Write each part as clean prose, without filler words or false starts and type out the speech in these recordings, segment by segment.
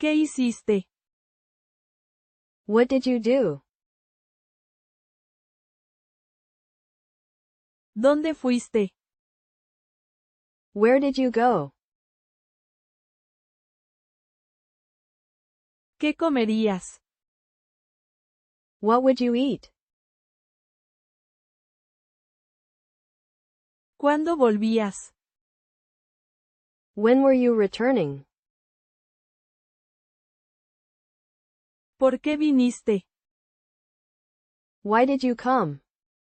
¿Qué hiciste? What did you do? ¿Dónde fuiste? Where did you go? ¿Qué comerías? What would you eat? ¿Cuándo volvías? When were you returning? ¿Por qué viniste? Why did you come?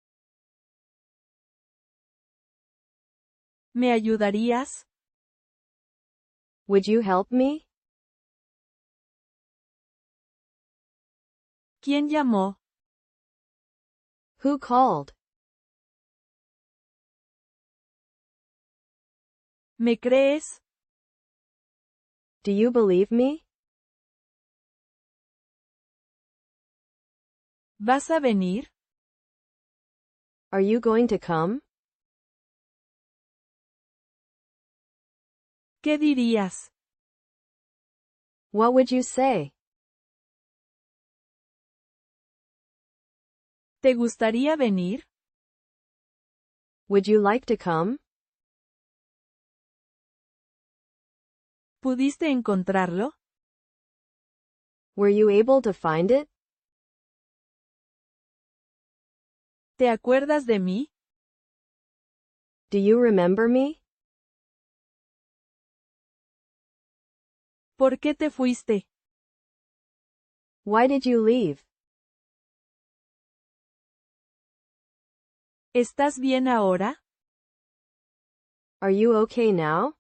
¿Me ayudarías? Would you help me? ¿Quién llamó? Who called? ¿Me crees? Do you believe me? ¿Vas a venir? Are you going to come? ¿Qué dirías? What would you say? ¿Te gustaría venir? Would you like to come? ¿Pudiste encontrarlo? Were you able to find it? ¿Te acuerdas de mí? Do you remember me? ¿Por qué te fuiste? Why did you leave? ¿Estás bien ahora? Are you okay now?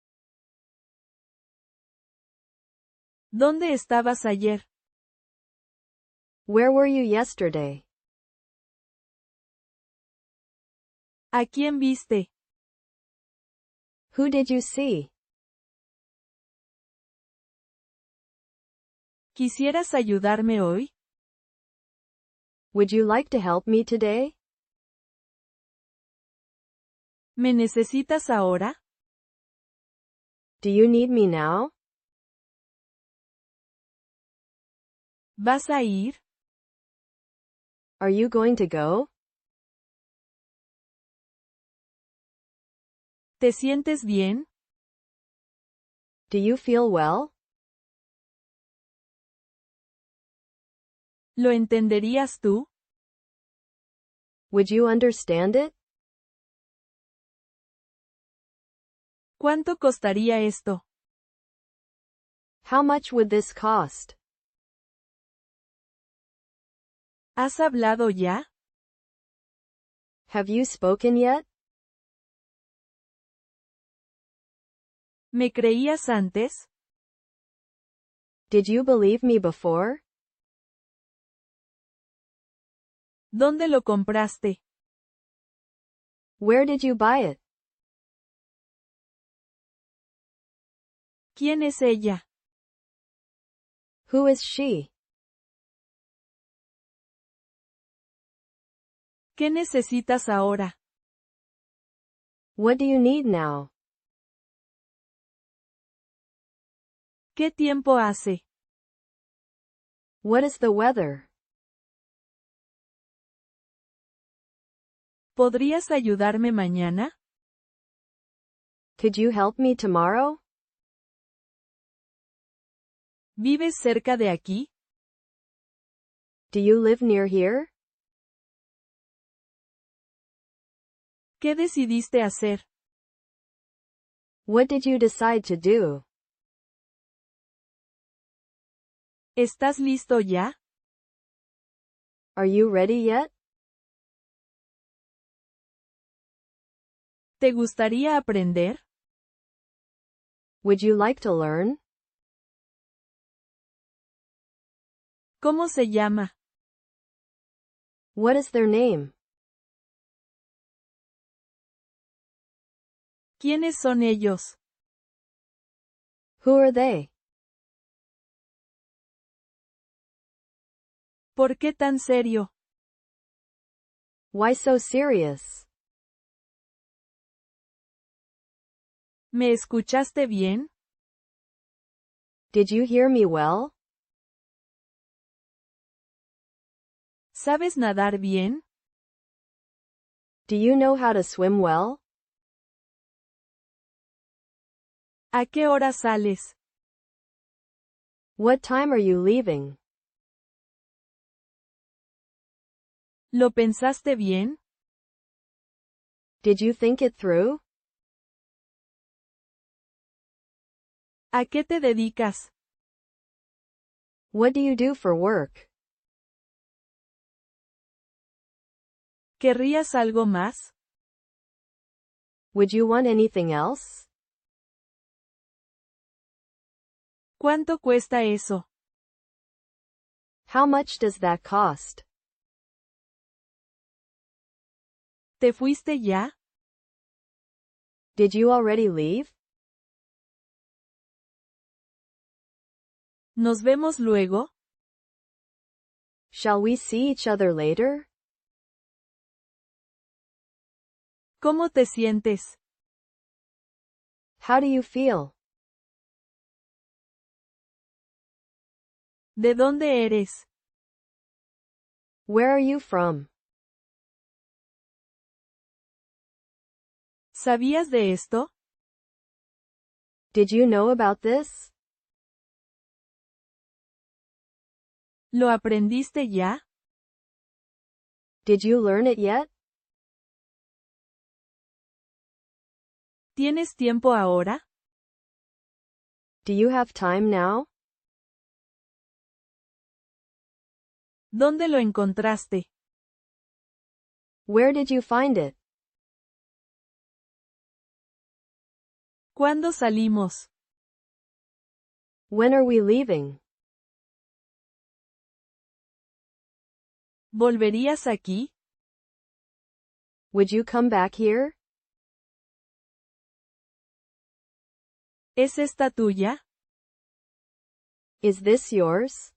¿Dónde estabas ayer? Where were you yesterday? ¿A quién viste? Who did you see? ¿Quisieras ayudarme hoy? Would you like to help me today? ¿Me necesitas ahora? Do you need me now? ¿Vas a ir? Are you going to go? ¿Te sientes bien? Do you feel well? ¿Lo entenderías tú? Would you understand it? ¿Cuánto costaría esto? How much would this cost? ¿Has hablado ya? Have you spoken yet? ¿Me creías antes? Did you believe me before? ¿Dónde lo compraste? Where did you buy it? ¿Quién es ella? Who is she? ¿Qué necesitas ahora? What do you need now? ¿Qué tiempo hace? What is the weather? ¿Podrías ayudarme mañana? Could you help me tomorrow? ¿Vives cerca de aquí? Do you live near here? ¿Qué decidiste hacer? What did you decide to do? ¿Estás listo ya? Are you ready yet? ¿Te gustaría aprender? Would you like to learn? ¿Cómo se llama? What is their name? ¿Quiénes son ellos? Who are they? ¿Por qué tan serio? Why so serious? ¿Me escuchaste bien? Did you hear me well? ¿Sabes nadar bien? Do you know how to swim well? ¿A qué hora sales? What time are you leaving? ¿Lo pensaste bien? Did you think it through? ¿A qué te dedicas? What do you do for work? ¿Querrías algo más? Would you want anything else? ¿Cuánto cuesta eso? How much does that cost? ¿Te fuiste ya? Did you already leave? ¿Nos vemos luego? Shall we see each other later? ¿Cómo te sientes? How do you feel? ¿De dónde eres? Where are you from? ¿Sabías de esto? Did you know about this? ¿Lo aprendiste ya? Did you learn it yet? ¿Tienes tiempo ahora? Do you have time now? ¿Dónde lo encontraste? Where did you find it? ¿Cuándo salimos? When are we leaving? ¿Volverías aquí? Would you come back here? ¿Es esta tuya? Is this yours?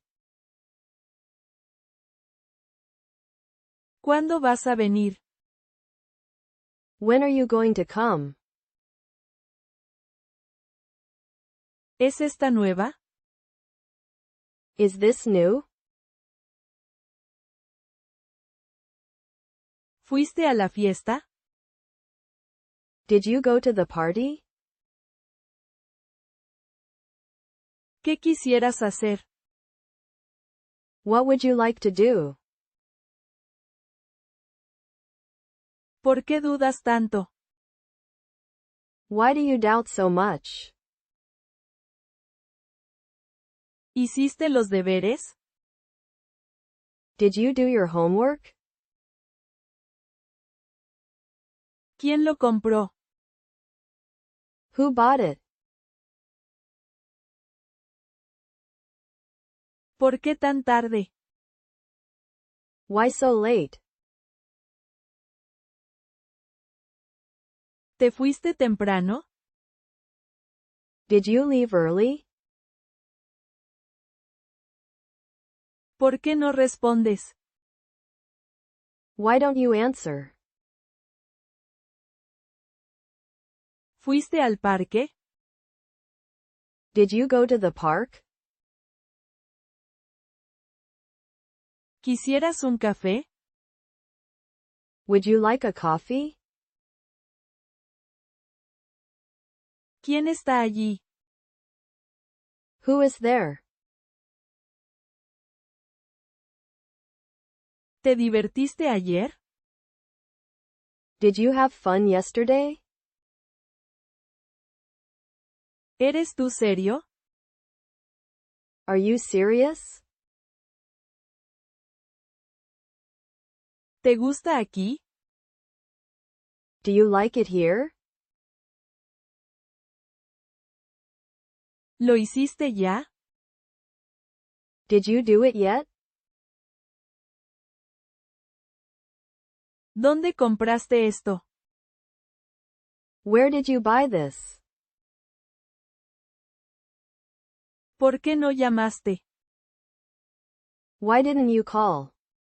¿Cuándo vas a venir? When are you going to come? ¿Es esta nueva? Is this new? ¿Fuiste a la fiesta? Did you go to the party? ¿Qué quisieras hacer? What would you like to do? ¿Por qué dudas tanto? Why do you doubt so much? ¿Hiciste los deberes? Did you do your homework? ¿Quién lo compró? Who bought it? ¿Por qué tan tarde? Why so late? ¿Te fuiste temprano? Did you leave early? ¿Por qué no respondes? Why don't you answer? ¿Fuiste al parque? Did you go to the park? ¿Quisieras un café? Would you like a coffee? ¿Quién está allí? Who is there? ¿Te divertiste ayer? Did you have fun yesterday? ¿Eres tú serio? Are you serious? ¿Te gusta aquí? Do you like it here? ¿Lo hiciste ya? Did you do it yet? ¿Dónde compraste esto? Where did you buy this? ¿Por qué no llamaste? Why didn't you call?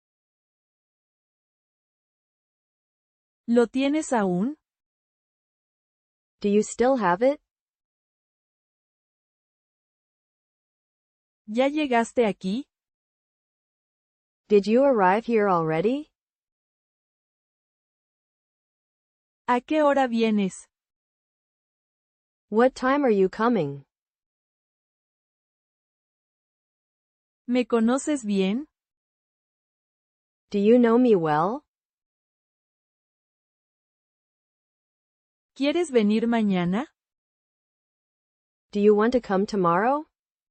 ¿Lo tienes aún? Do you still have it? ¿Ya llegaste aquí? Did you arrive here already? ¿A qué hora vienes? What time are you coming? ¿Me conoces bien? Do you know me well? ¿Quieres venir mañana? Do you want to come tomorrow?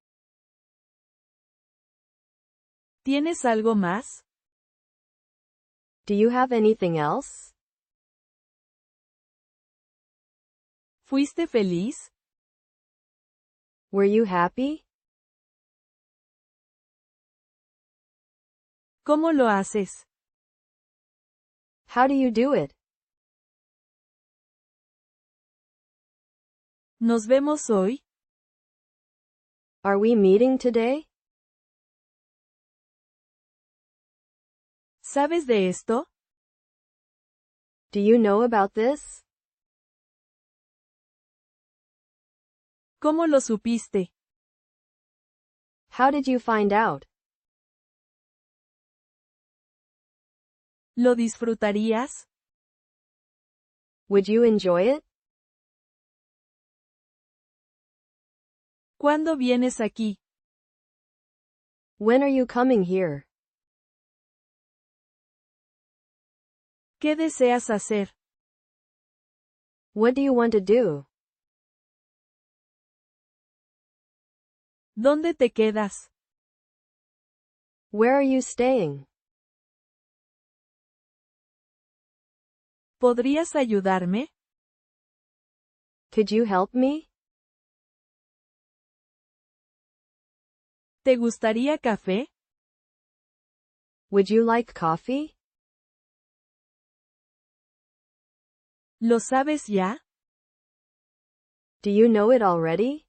¿Tienes algo más? Do you have anything else? ¿Fuiste feliz? Were you happy? ¿Cómo lo haces? How do you do it? ¿Nos vemos hoy? Are we meeting today? ¿Sabes de esto? Do you know about this? ¿Cómo lo supiste? How did you find out? ¿Lo disfrutarías? Would you enjoy it? ¿Cuándo vienes aquí? When are you coming here? ¿Qué deseas hacer? What do you want to do? ¿Dónde te quedas? Where are you staying? ¿Podrías ayudarme? Could you help me? ¿Te gustaría café? Would you like coffee? ¿Lo sabes ya? Do you know it already?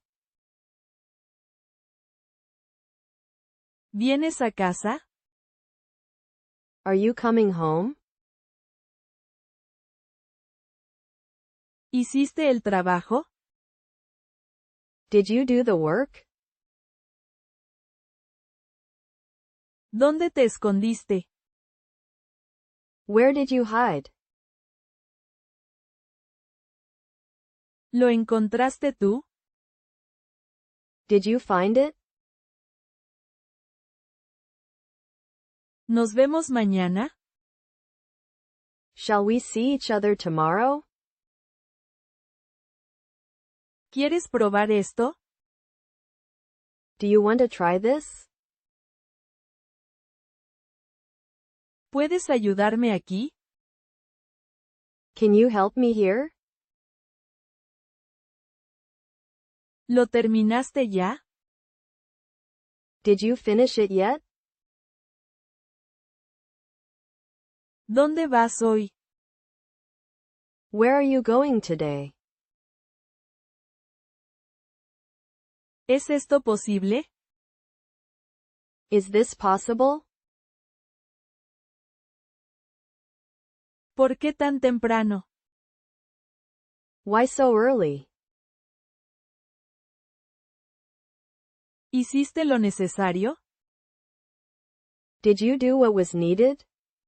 ¿Vienes a casa? Are you coming home? ¿Hiciste el trabajo? Did you do the work? ¿Dónde te escondiste? Where did you hide? ¿Lo encontraste tú? Did you find it? ¿Nos vemos mañana? Shall we see each other tomorrow? ¿Quieres probar esto? Do you want to try this? ¿Puedes ayudarme aquí? Can you help me here? ¿Lo terminaste ya? Did you finish it yet? ¿Dónde vas hoy? Where are you going today? ¿Es esto posible? Is this possible? ¿Por qué tan temprano? Why so early? ¿Hiciste lo necesario? Did you do what was needed?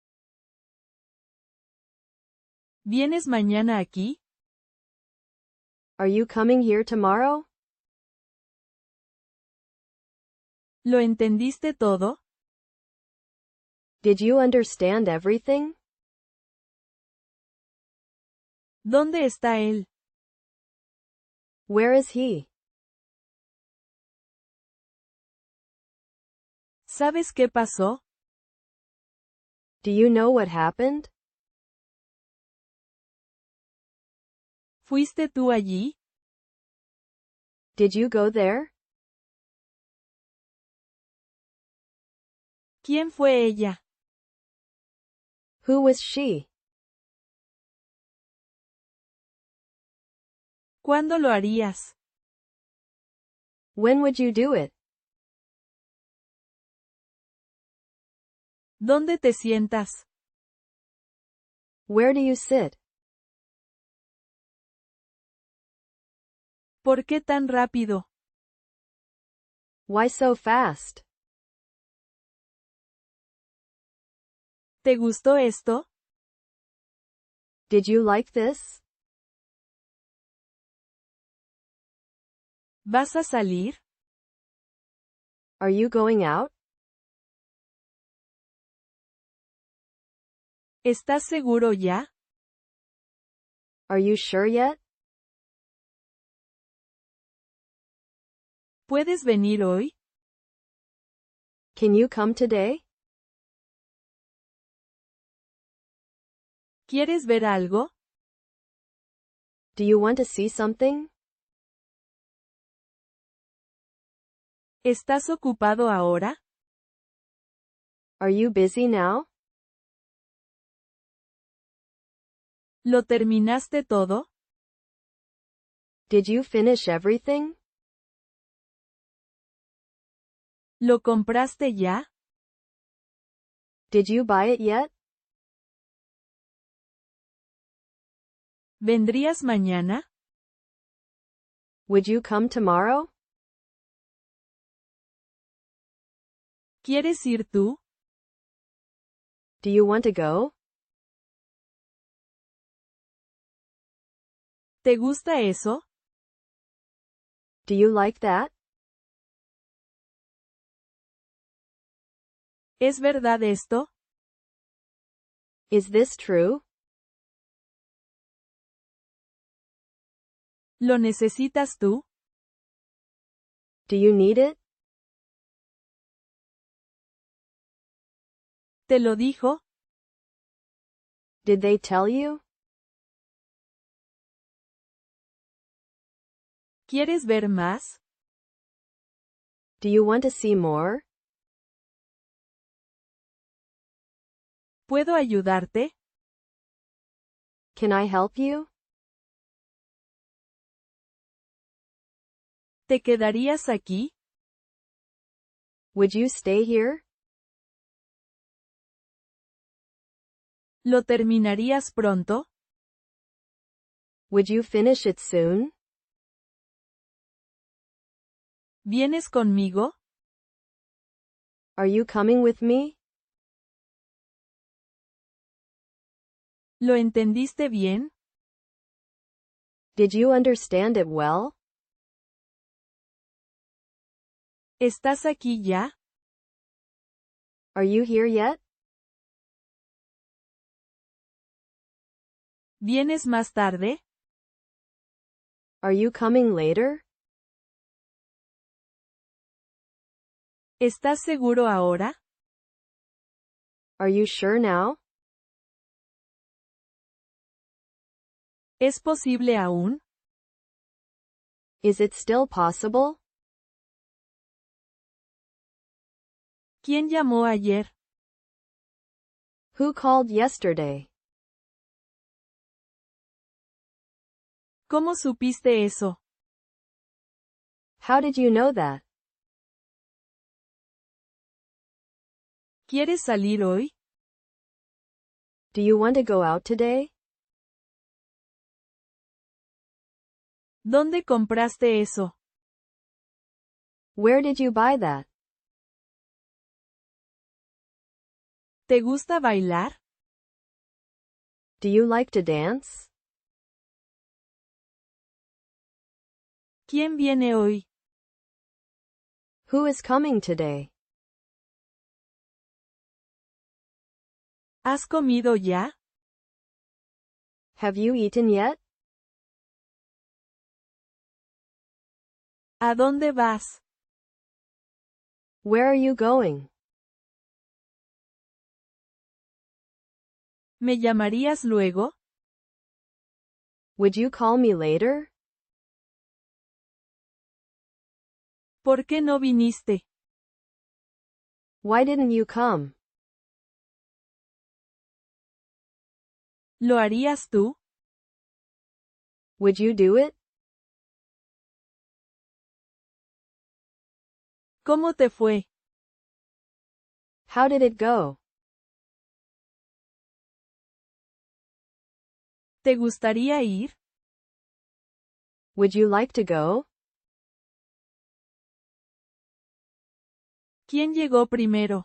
¿Vienes mañana aquí? Are you coming here tomorrow? ¿Lo entendiste todo? Did you understand everything? ¿Dónde está él? Where is he? ¿Sabes qué pasó? Do you know what happened? ¿Fuiste tú allí? Did you go there? ¿Quién fue ella? Who was she? ¿Cuándo lo harías? When would you do it? ¿Dónde te sientas? Where do you sit? ¿Por qué tan rápido? Why so fast? ¿Te gustó esto? Did you like this? ¿Vas a salir? Are you going out? ¿Estás seguro ya? Are you sure yet? ¿Puedes venir hoy? Can you come today? ¿Quieres ver algo? Do you want to see something? ¿Estás ocupado ahora? Are you busy now? ¿Lo terminaste todo? Did you finish everything? ¿Lo compraste ya? Did you buy it yet? ¿Vendrías mañana? Would you come tomorrow? ¿Quieres ir tú? Do you want to go? ¿Te gusta eso? Do you like that? ¿Es verdad esto? Is this true? ¿Lo necesitas tú? Do you need it? ¿Te lo dijo? Did they tell you? ¿Quieres ver más? Do you want to see more? ¿Puedo ayudarte? Can I help you? ¿Te quedarías aquí? Would you stay here? ¿Lo terminarías pronto? Would you finish it soon? ¿Vienes conmigo? Are you coming with me? ¿Lo entendiste bien? Did you understand it well? ¿Estás aquí ya? Are you here yet? ¿Vienes más tarde? Are you coming later? ¿Estás seguro ahora? Are you sure now? ¿Es posible aún? Is it still possible? ¿Quién llamó ayer? Who called yesterday? ¿Cómo supiste eso? How did you know that? ¿Quieres salir hoy? Do you want to go out today? ¿Dónde compraste eso? Where did you buy that? ¿Te gusta bailar? Do you like to dance? ¿Quién viene hoy? Who is coming today? ¿Has comido ya? Have you eaten yet? ¿A dónde vas? Where are you going? ¿Me llamarías luego? Would you call me later? ¿Por qué no viniste? Why didn't you come? ¿Lo harías tú? Would you do it? ¿Cómo te fue? How did it go? ¿Te gustaría ir? Would you like to go? ¿Quién llegó primero?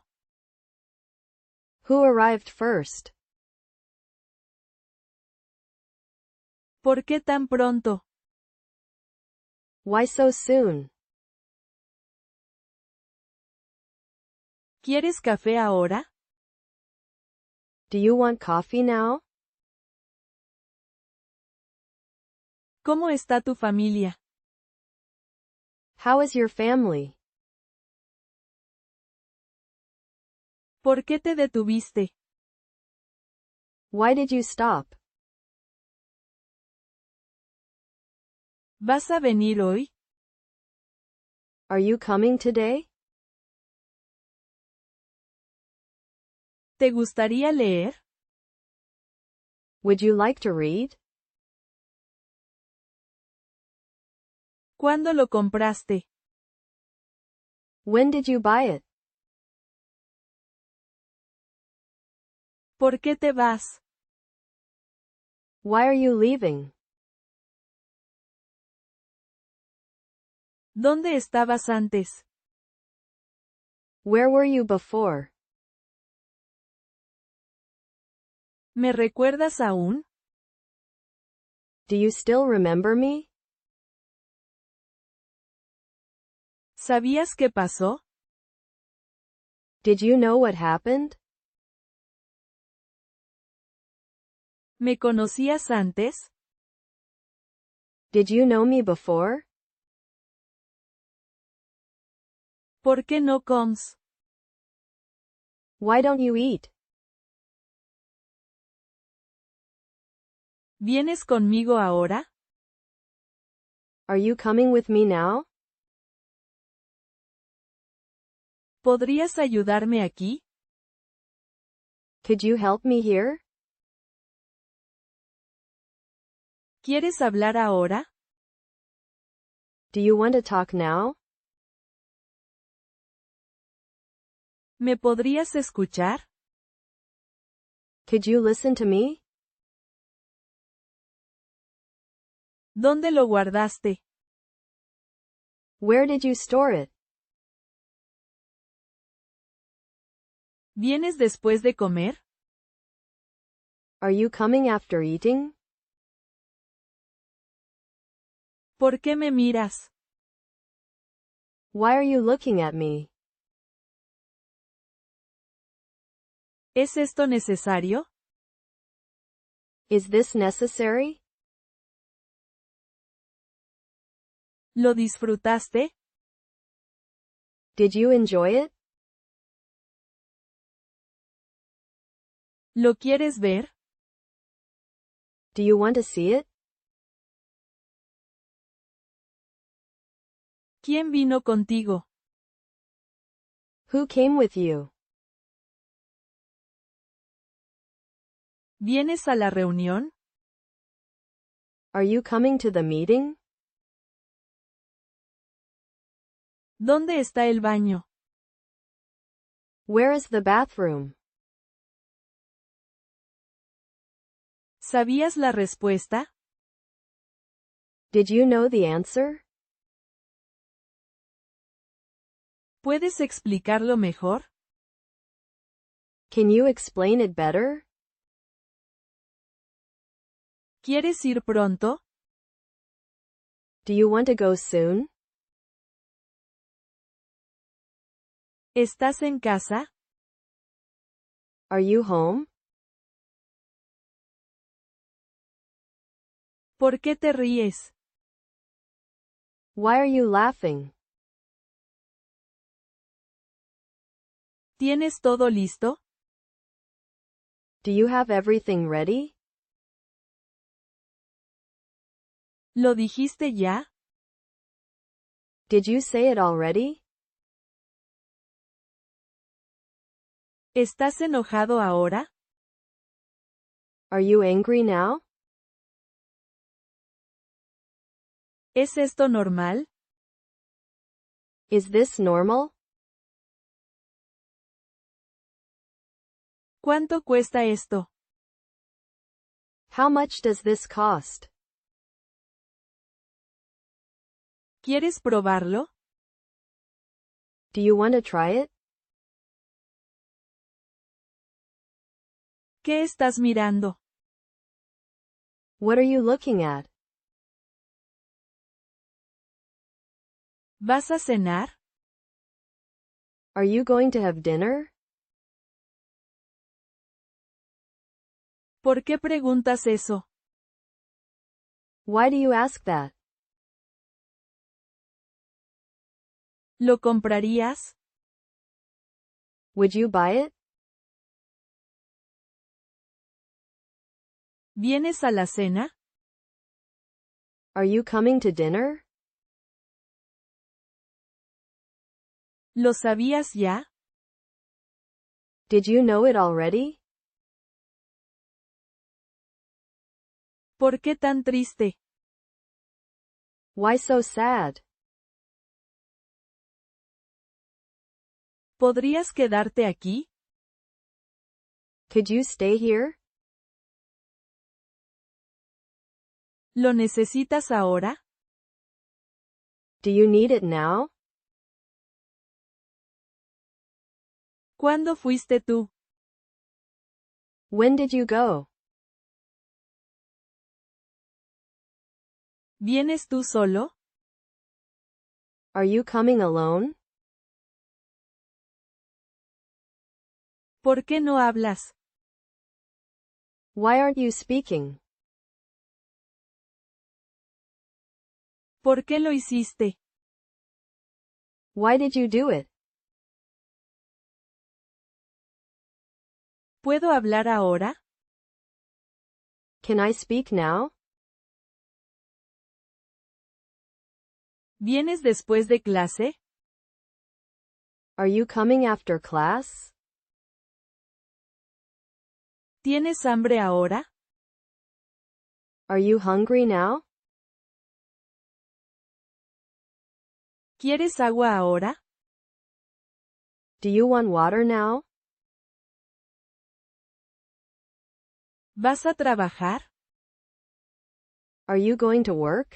Who arrived first? ¿Por qué tan pronto? Why so soon? ¿Quieres café ahora? Do you want coffee now? ¿Cómo está tu familia? How is your family? ¿Por qué te detuviste? Why did you stop? ¿Vas a venir hoy? Are you coming today? ¿Te gustaría leer? Would you like to read? ¿Cuándo lo compraste? When did you buy it? ¿Por qué te vas? Why are you leaving? ¿Dónde estabas antes? Where were you before? ¿Me recuerdas aún? Do you still remember me? ¿Sabías qué pasó? Did you know what happened? ¿Me conocías antes? Did you know me before? ¿Por qué no comes? Why don't you eat? ¿Vienes conmigo ahora? Are you coming with me now? ¿Podrías ayudarme aquí? Could you help me here? ¿Quieres hablar ahora? Do you want to talk now? ¿Me podrías escuchar? Could you listen to me? ¿Dónde lo guardaste? Where did you store it? ¿Vienes después de comer? Are you coming after eating? ¿Por qué me miras? Why are you looking at me? ¿Es esto necesario? Is this necessary? ¿Lo disfrutaste? Did you enjoy it? ¿Lo quieres ver? Do you want to see it? ¿Quién vino contigo? Who came with you? ¿Vienes a la reunión? Are you coming to the meeting? ¿Dónde está el baño? Where is the bathroom? ¿Sabías la respuesta? Did you know the answer? ¿Puedes explicarlo mejor? Can you explain it better? ¿Quieres ir pronto? Do you want to go soon? ¿Estás en casa? Are you home? ¿Por qué te ríes? Why are you laughing? ¿Tienes todo listo? Do you have everything ready? ¿Lo dijiste ya? Did you say it already? ¿Estás enojado ahora? Are you angry now? ¿Es esto normal? Is this normal? ¿Cuánto cuesta esto? How much does this cost? ¿Quieres probarlo? Do you want to try it? ¿Qué estás mirando? What are you looking at? ¿Vas a cenar? Are you going to have dinner? ¿Por qué preguntas eso? Why do you ask that? ¿Lo comprarías? Would you buy it? ¿Vienes a la cena? Are you coming to dinner? ¿Lo sabías ya? Did you know it already? ¿Por qué tan triste? Why so sad? ¿Podrías quedarte aquí? Could you stay here? ¿Lo necesitas ahora? Do you need it now? ¿Cuándo fuiste tú? When did you go? ¿Vienes tú solo? Are you coming alone? ¿Por qué no hablas? Why aren't you speaking? ¿Por qué lo hiciste? Why did you do it? ¿Puedo hablar ahora? Can I speak now? ¿Vienes después de clase? Are you coming after class? ¿Tienes hambre ahora? Are you hungry now? ¿Quieres agua ahora? Do you want water now? ¿Vas a trabajar? Are you going to work?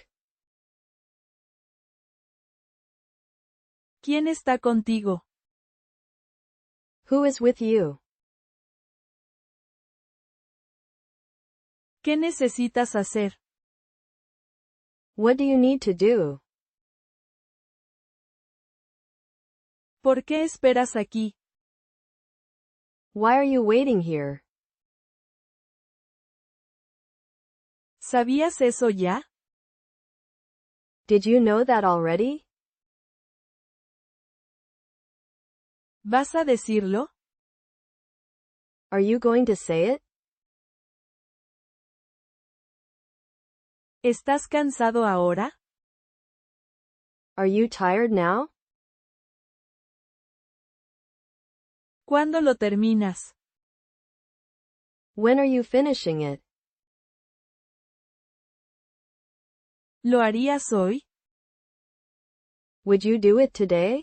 ¿Quién está contigo? Who is with you? ¿Qué necesitas hacer? What do you need to do? ¿Por qué esperas aquí? Why are you waiting here? ¿Sabías eso ya? Did you know that already? ¿Vas a decirlo? Are you going to say it? ¿Estás cansado ahora? Are you tired now? ¿Cuándo lo terminas? When are you finishing it? ¿Lo harías hoy? Would you do it today?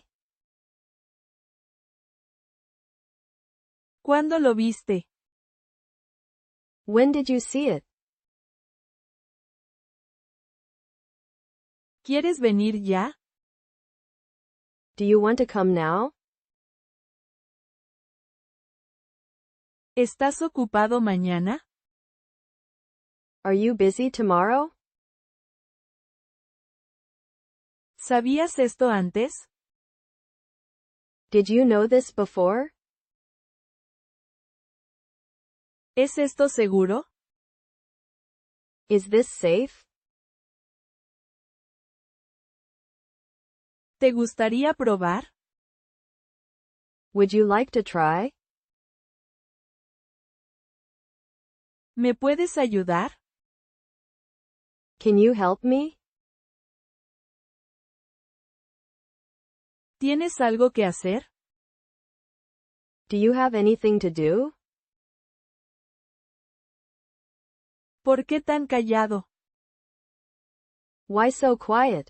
¿Cuándo lo viste? When did you see it? ¿Quieres venir ya? Do you want to come now? ¿Estás ocupado mañana? Are you busy tomorrow? ¿Sabías esto antes? Did you know this before? ¿Es esto seguro? Is this safe? ¿Te gustaría probar? Would you like to try? ¿Me puedes ayudar? Can you help me? ¿Tienes algo que hacer? Do you have anything to do? ¿Por qué tan callado? Why so quiet?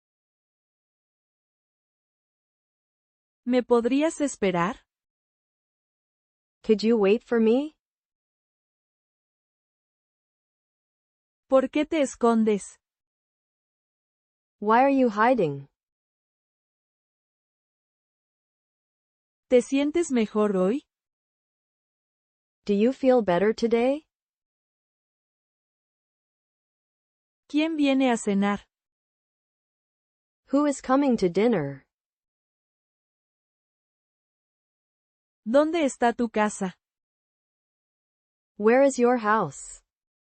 ¿Me podrías esperar? Could you wait for me? ¿Por qué te escondes? Why are you hiding? ¿Te sientes mejor hoy? Do you feel better today? ¿Quién viene a cenar? Who is coming to dinner? ¿Dónde está tu casa? Where is your house?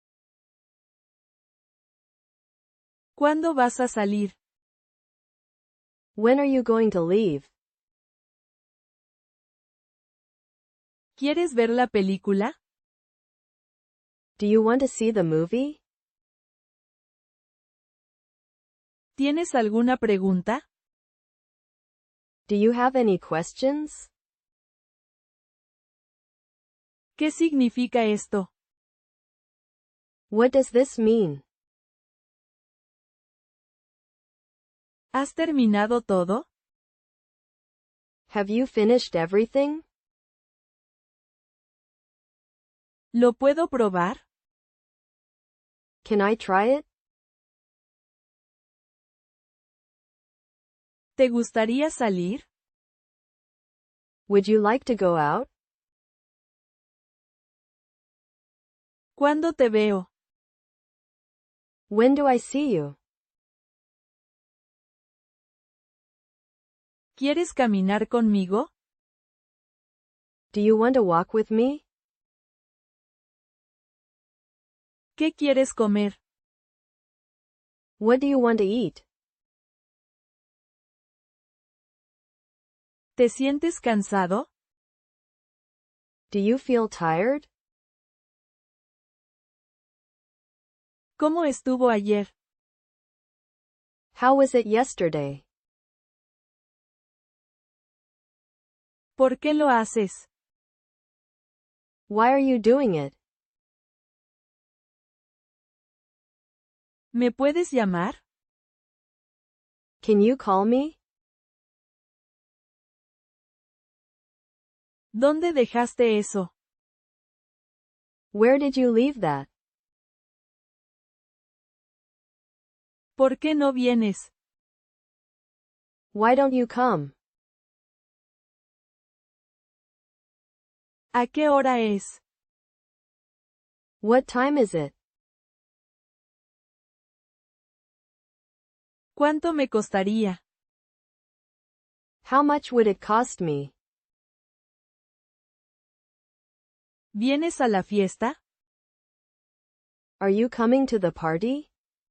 ¿Cuándo vas a salir? When are you going to leave? ¿Quieres ver la película? Do you want to see the movie? ¿Tienes alguna pregunta? Do you have any questions? ¿Qué significa esto? What does this mean? ¿Has terminado todo? Have you finished everything? ¿Lo puedo probar? Can I try it? ¿Te gustaría salir? Would you like to go out? ¿Cuándo te veo? When do I see you? ¿Quieres caminar conmigo? Do you want to walk with me? ¿Qué quieres comer? What do you want to eat? ¿Te sientes cansado? Do you feel tired? ¿Cómo estuvo ayer? How was it yesterday? ¿Por qué lo haces? Why are you doing it? ¿Me puedes llamar? Can you call me? ¿Dónde dejaste eso? Where did you leave that? ¿Por qué no vienes? Why don't you come? ¿A qué hora es? What time is it? ¿Cuánto me costaría? How much would it cost me? ¿Vienes a la fiesta? Are you coming to the party?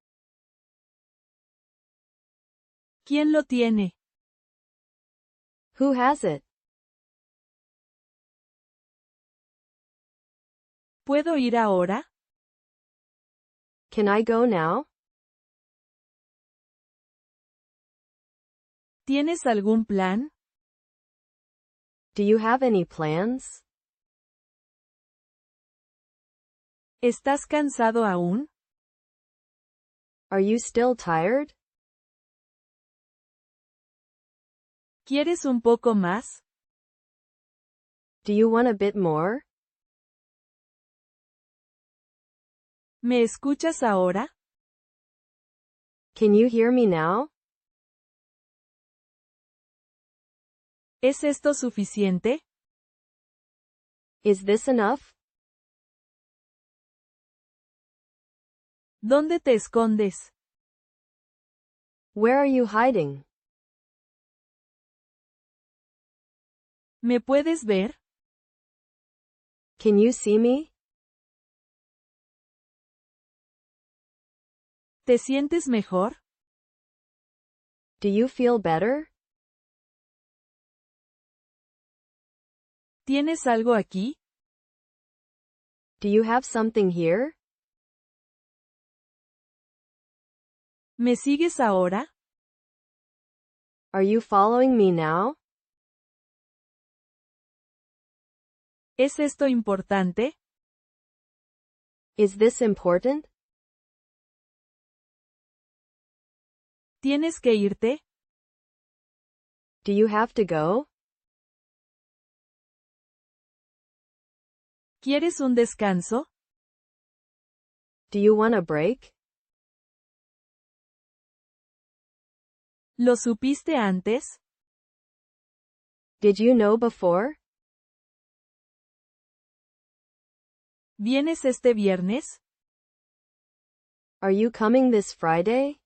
¿Quién lo tiene? Who has it? ¿Puedo ir ahora? Can I go now? ¿Tienes algún plan? Do you have any plans? ¿Estás cansado aún? Are you still tired? ¿Quieres un poco más? Do you want a bit more? ¿Me escuchas ahora? Can you hear me now? ¿Es esto suficiente? Is this enough? ¿Dónde te escondes? Where are you hiding? ¿Me puedes ver? Can you see me? ¿Te sientes mejor? Do you feel better? ¿Tienes algo aquí? Do you have something here? ¿Me sigues ahora? Are you following me now? ¿Es esto importante? Is this important? ¿Tienes que irte? Do you have to go? ¿Quieres un descanso? Do you want a break? ¿Lo supiste antes? Did you know before? ¿Vienes este viernes? Are you coming this Friday?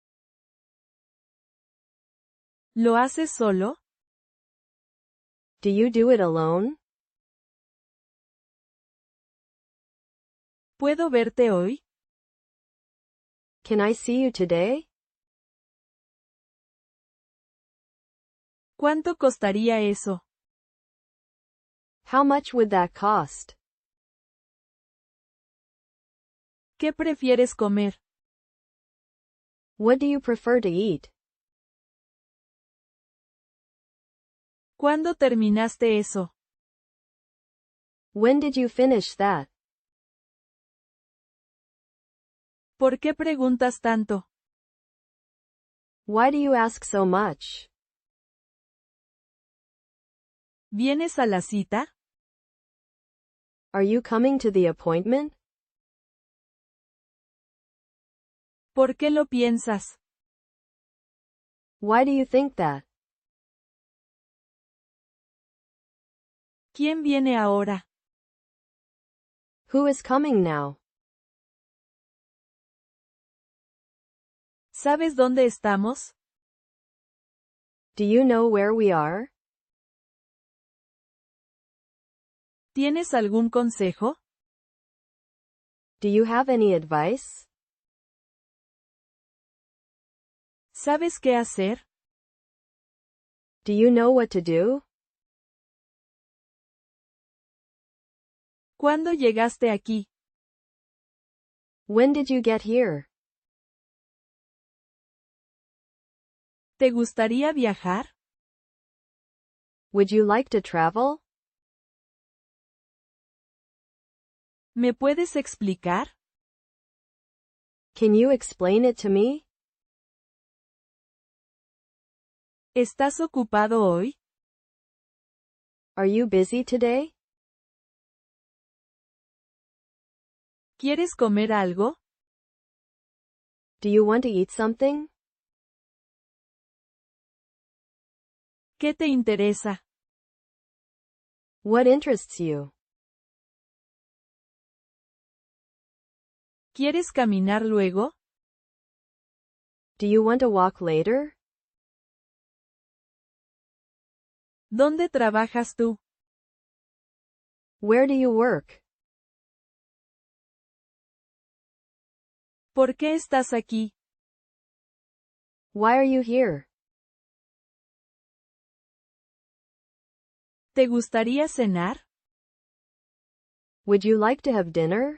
¿Lo haces solo? Do you do it alone? ¿Puedo verte hoy? Can I see you today? ¿Cuánto costaría eso? How much would that cost? ¿Qué prefieres comer? What do you prefer to eat? ¿Cuándo terminaste eso? When did you finish that? ¿Por qué preguntas tanto? Why do you ask so much? ¿Vienes a la cita? Are you coming to the appointment? ¿Por qué lo piensas? Why do you think that? ¿Quién viene ahora? Who is coming now? ¿Sabes dónde estamos? Do you know where we are? ¿Tienes algún consejo? Do you have any advice? ¿Sabes qué hacer? Do you know what to do? ¿Cuándo llegaste aquí? When did you get here? ¿Te gustaría viajar? Would you like to travel? ¿Me puedes explicar? Can you explain it to me? ¿Estás ocupado hoy? Are you busy today? ¿Quieres comer algo? Do you want to eat something? ¿Qué te interesa? What interests you? ¿Quieres caminar luego? Do you want to walk later? ¿Dónde trabajas tú? Where do you work? ¿Por qué estás aquí? Why are you here? ¿Te gustaría cenar? Would you like to have dinner?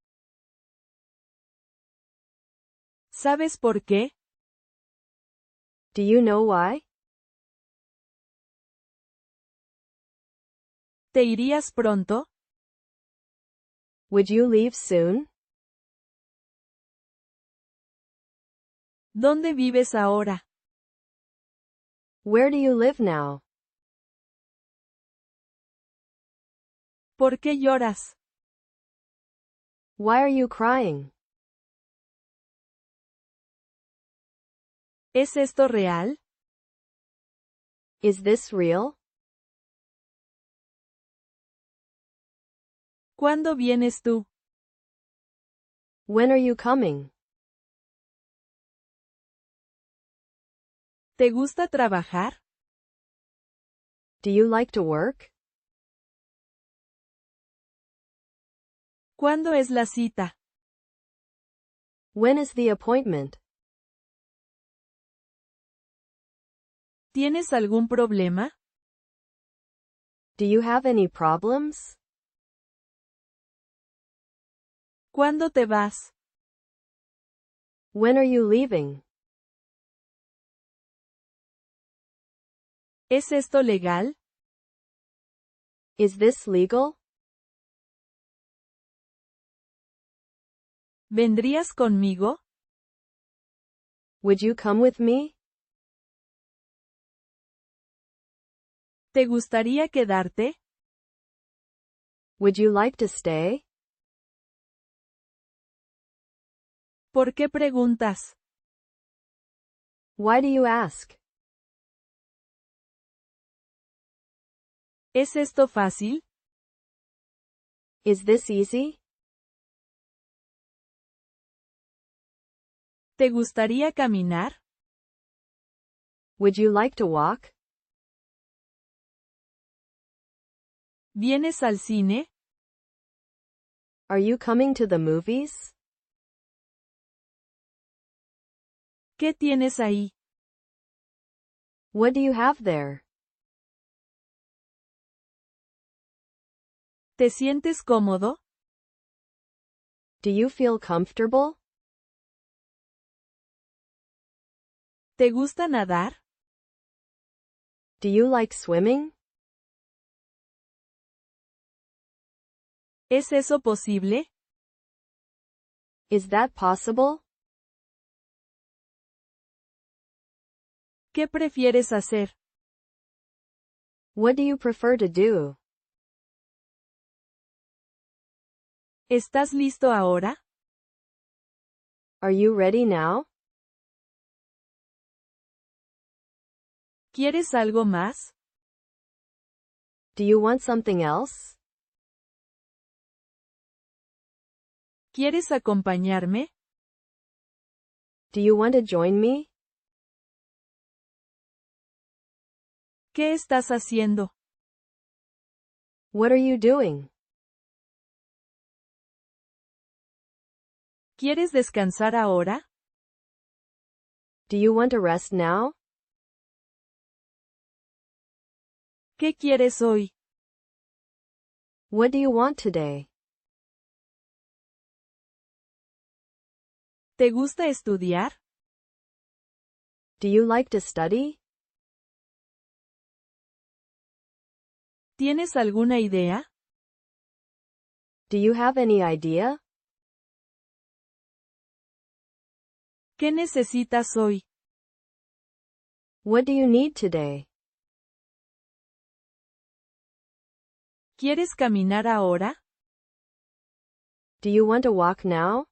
¿Sabes por qué? Do you know why? ¿Te irías pronto? Would you leave soon? ¿Dónde vives ahora? Where do you live now? ¿Por qué lloras? Why are you crying? ¿Es esto real? Is this real? ¿Cuándo vienes tú? When are you coming? ¿Te gusta trabajar? Do you like to work? ¿Cuándo es la cita? When is the appointment? ¿Tienes algún problema? Do you have any problems? ¿Cuándo te vas? When are you leaving? ¿Es esto legal? Is this legal? ¿Vendrías conmigo? Would you come with me? ¿Te gustaría quedarte? Would you like to stay? ¿Por qué preguntas? Why do you ask? ¿Es esto fácil? Is this easy? ¿Te gustaría caminar? Would you like to walk? ¿Vienes al cine? Are you coming to the movies? ¿Qué tienes ahí? What do you have there? ¿Te sientes cómodo? Do you feel comfortable? ¿Te gusta nadar? Do you like swimming? ¿Es eso posible? Is that possible? ¿Qué prefieres hacer? What do you prefer to do? ¿Estás listo ahora? Are you ready now? ¿Quieres algo más? Do you want something else? ¿Quieres acompañarme? Do you want to join me? ¿Qué estás haciendo? What are you doing? ¿Quieres descansar ahora? Do you want to rest now? ¿Qué quieres hoy? What do you want today? ¿Te gusta estudiar? Do you like to study? ¿Tienes alguna idea? Do you have any idea? ¿Qué necesitas hoy? What do you need today? ¿Quieres caminar ahora? Do you want to walk now?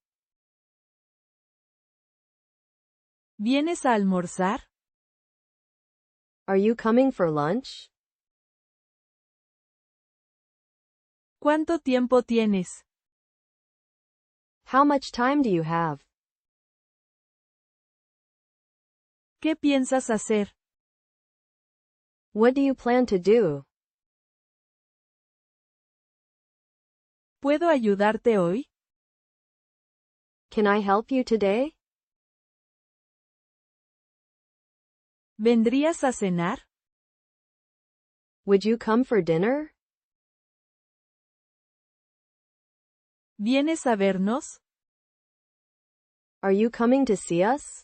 ¿Vienes a almorzar? Are you coming for lunch? ¿Cuánto tiempo tienes? How much time do you have? ¿Qué piensas hacer? What do you plan to do? ¿Puedo ayudarte hoy? Can I help you today? ¿Vendrías a cenar? Would you come for dinner? ¿Vienes a vernos? Are you coming to see us?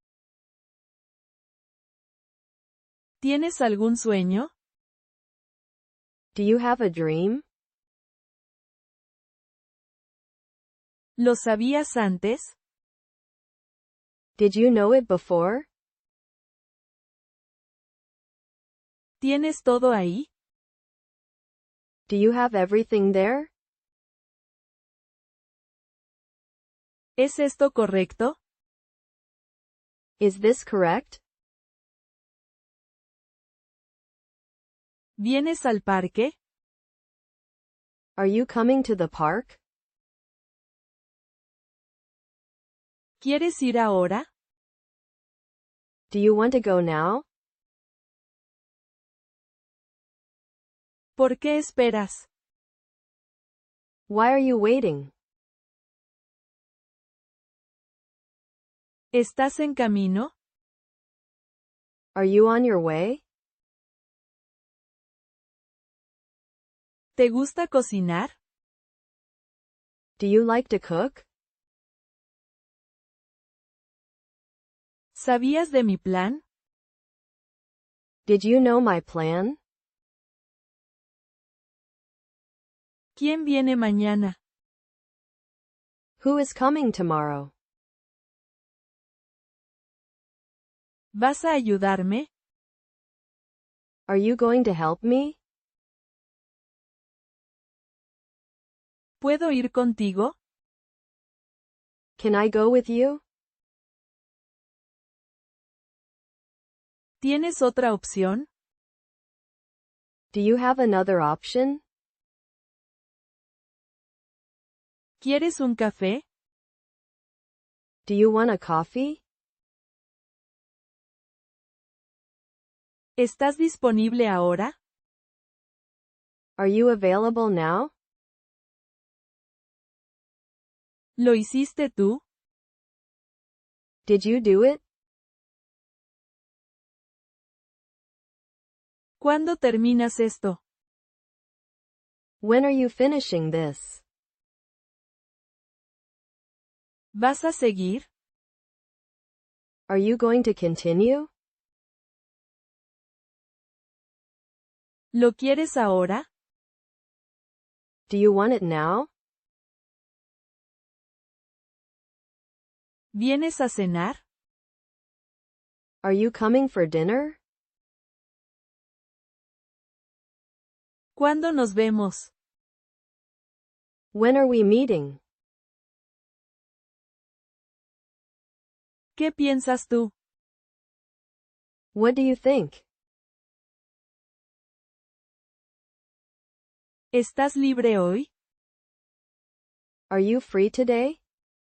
¿Tienes algún sueño? Do you have a dream? ¿Lo sabías antes? Did you know it before? ¿Tienes todo ahí? Do you have everything there? ¿Es esto correcto? Is this correct? ¿Vienes al parque? Are you coming to the park? ¿Quieres ir ahora? Do you want to go now? ¿Por qué esperas? Why are you waiting? ¿Estás en camino? Are you on your way? ¿Te gusta cocinar? Do you like to cook? ¿Sabías de mi plan? Did you know my plan? ¿Quién viene mañana? Who is coming tomorrow? ¿Vas a ayudarme? Are you going to help me? ¿Puedo ir contigo? Can I go with you? ¿Tienes otra opción? Do you have another option? ¿Quieres un café? Do you want a coffee? ¿Estás disponible ahora? Are you available now? ¿Lo hiciste tú? Did you do it? ¿Cuándo terminas esto? When are you finishing this? ¿Vas a seguir? Are you going to continue? ¿Lo quieres ahora? Do you want it now? ¿Vienes a cenar? Are you coming for dinner? ¿Cuándo nos vemos? When are we meeting? ¿Qué piensas tú? What do you think? ¿Estás libre hoy? Are you free today?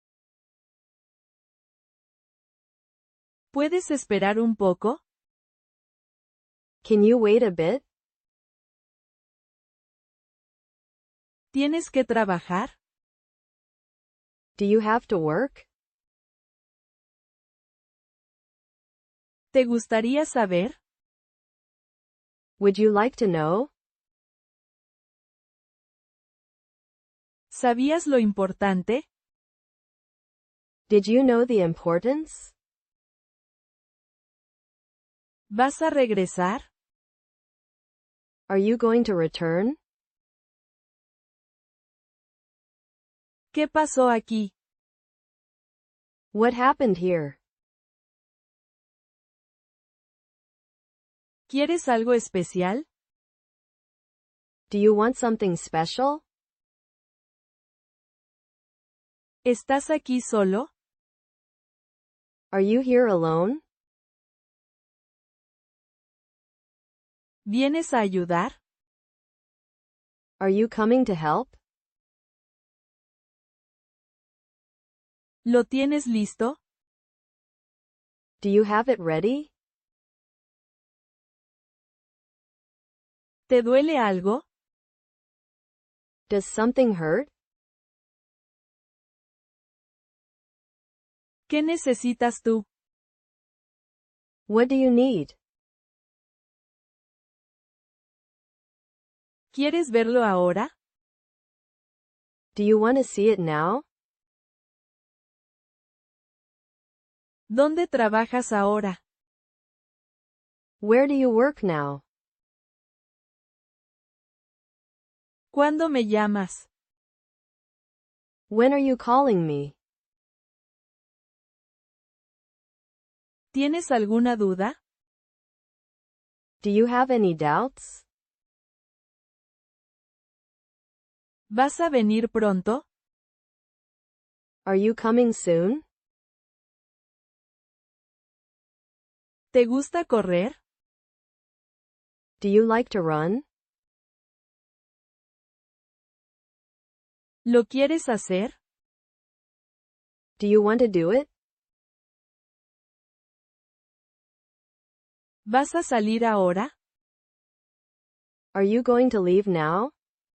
¿Puedes esperar un poco? Can you wait a bit? ¿Tienes que trabajar? Do you have to work? ¿Te gustaría saber? Would you like to know? ¿Sabías lo importante? Did you know the importance? ¿Vas a regresar? Are you going to return? ¿Qué pasó aquí? What happened here? ¿Quieres algo especial? Do you want something special? ¿Estás aquí solo? Are you here alone? ¿Vienes a ayudar? Are you coming to help? ¿Lo tienes listo? Do you have it ready? ¿Te duele algo? Does something hurt? ¿Qué necesitas tú? What do you need? ¿Quieres verlo ahora? Do you want to see it now? ¿Dónde trabajas ahora? Where do you work now? ¿Cuándo me llamas? When are you calling me? ¿Tienes alguna duda? Do you have any doubts? ¿Vas a venir pronto? Are you coming soon? ¿Te gusta correr? Do you like to run? ¿Lo quieres hacer? Do you want to do it? ¿Vas a salir ahora? Are you going to leave now?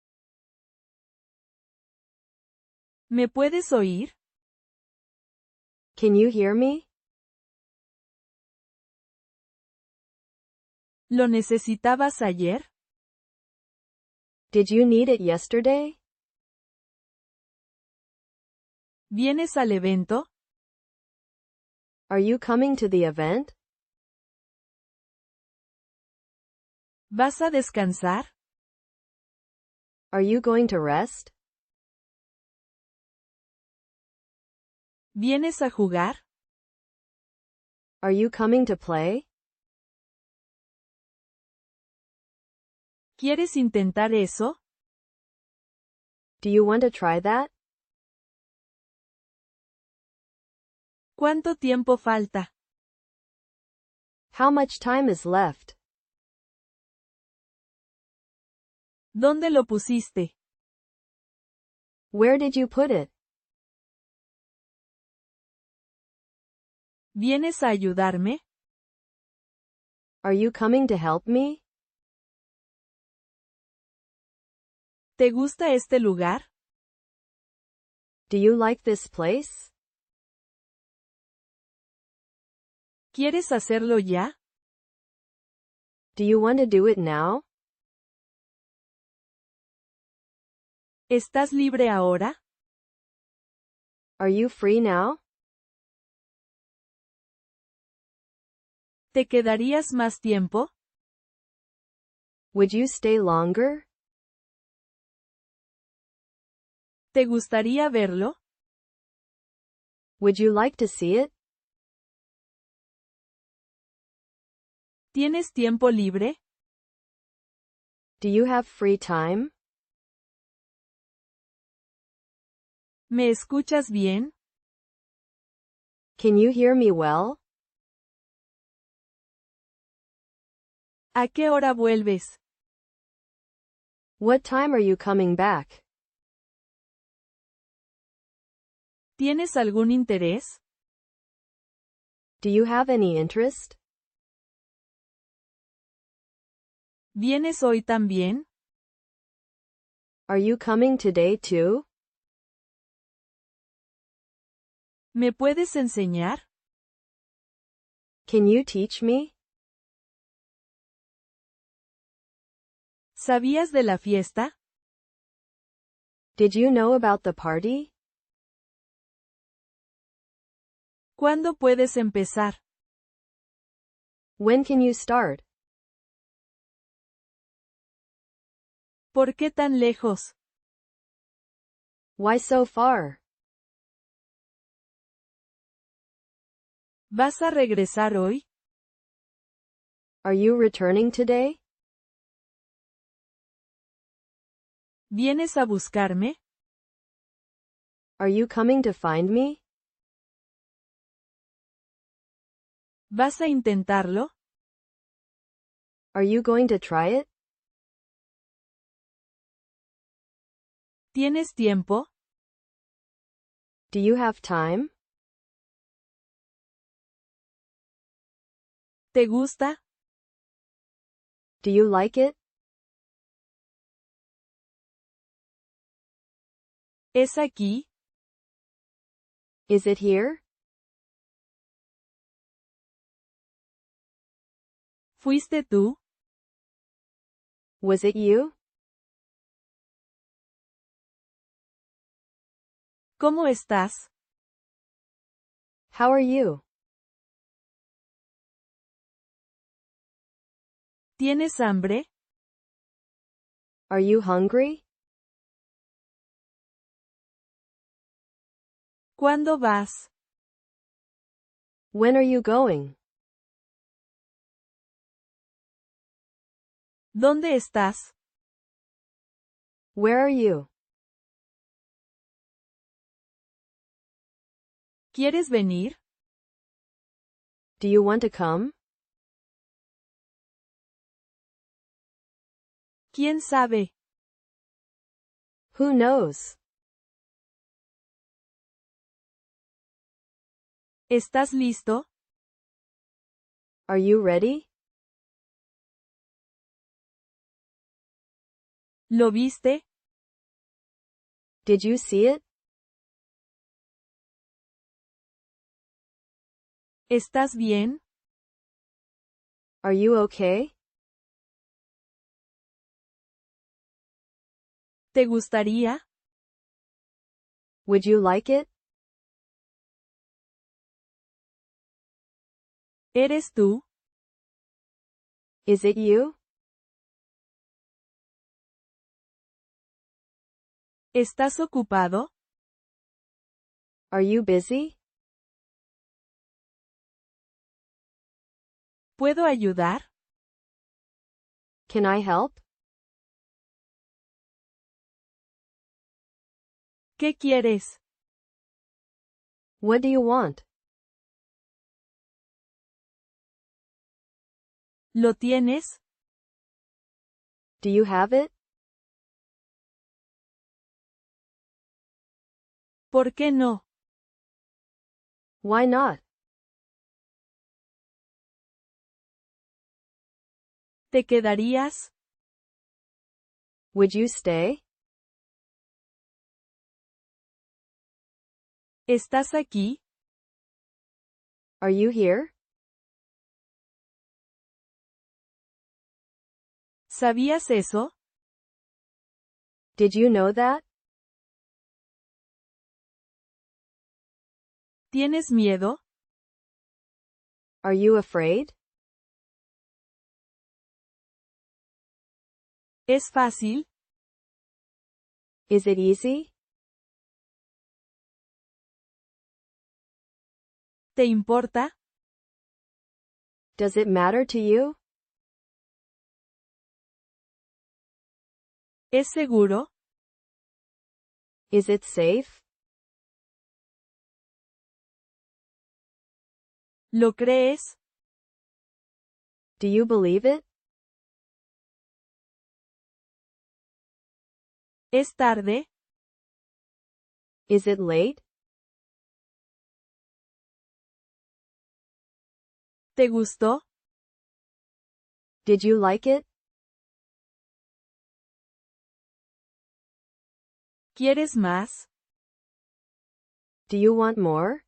¿Me puedes oír? Can you hear me? ¿Lo necesitabas ayer? Did you need it yesterday? ¿Vienes al evento? Are you coming to the event? ¿Vas a descansar? Are you going to rest? ¿Vienes a jugar? Are you coming to play? ¿Quieres intentar eso? Do you want to try that? ¿Cuánto tiempo falta? How much time is left? ¿Dónde lo pusiste? Where did you put it? ¿Vienes a ayudarme? Are you coming to help me? ¿Te gusta este lugar? Do you like this place? ¿Quieres hacerlo ya? Do you want to do it now? ¿Estás libre ahora? Are you free now? ¿Te quedarías más tiempo? Would you stay longer? ¿Te gustaría verlo? Would you like to see it? ¿Tienes tiempo libre? Do you have free time? ¿Me escuchas bien? Can you hear me well? ¿A qué hora vuelves? What time are you coming back? ¿Tienes algún interés? Do you have any interest? ¿Vienes hoy también? Are you coming today too? ¿Me puedes enseñar? Can you teach me? ¿Sabías de la fiesta? Did you know about the party? ¿Cuándo puedes empezar? When can you start? ¿Por qué tan lejos? Why so far? ¿Vas a regresar hoy? Are you returning today? ¿Vienes a buscarme? Are you coming to find me? ¿Vas a intentarlo? Are you going to try it? ¿Tienes tiempo? Do you have time? ¿Te gusta? Do you like it? ¿Es aquí? Is it here? ¿Fuiste tú? Was it you? ¿Cómo estás? How are you? ¿Tienes hambre? Are you hungry? ¿Cuándo vas? When are you going? ¿Dónde estás? Where are you? ¿Quieres venir? Do you want to come? ¿Quién sabe? Who knows? ¿Estás listo? Are you ready? ¿Lo viste? Did you see it? ¿Estás bien? Are you okay? ¿Te gustaría? Would you like it? ¿Eres tú? Is it you? ¿Estás ocupado? Are you busy? ¿Puedo ayudar? Can I help? ¿Qué quieres? What do you want? ¿Lo tienes? Do you have it? ¿Por qué no? Why not? ¿Te quedarías? Would you stay? ¿Estás aquí? Are you here? ¿Sabías eso? Did you know that? ¿Tienes miedo? Are you afraid? ¿Es fácil? Is it easy? ¿Te importa? Does it matter to you? ¿Es seguro? Is it safe? ¿Lo crees? Do you believe it? ¿Es tarde? Is it late? ¿Te gustó? Did you like it? ¿Quieres más? Do you want more?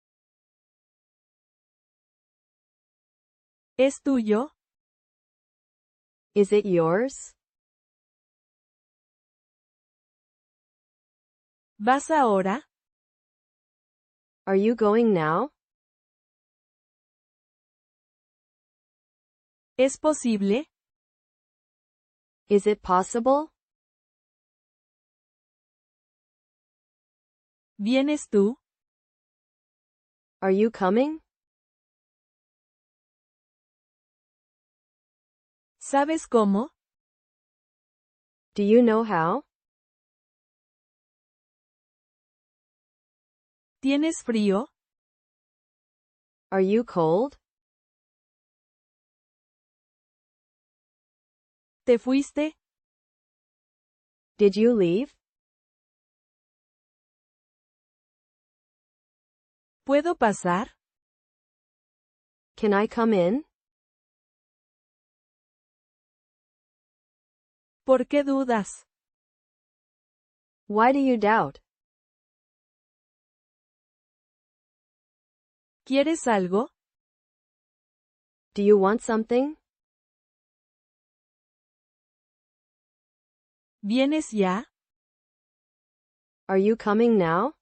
¿Es tuyo? Is it yours? ¿Vas ahora? Are you going now? ¿Es posible? Is it possible? ¿Vienes tú? Are you coming? ¿Sabes cómo? Do you know how? ¿Tienes frío? Are you cold? ¿Te fuiste? Did you leave? ¿Puedo pasar? Can I come in? ¿Por qué dudas? Why do you doubt? ¿Quieres algo? Do you want something? ¿Vienes ya? Are you coming now?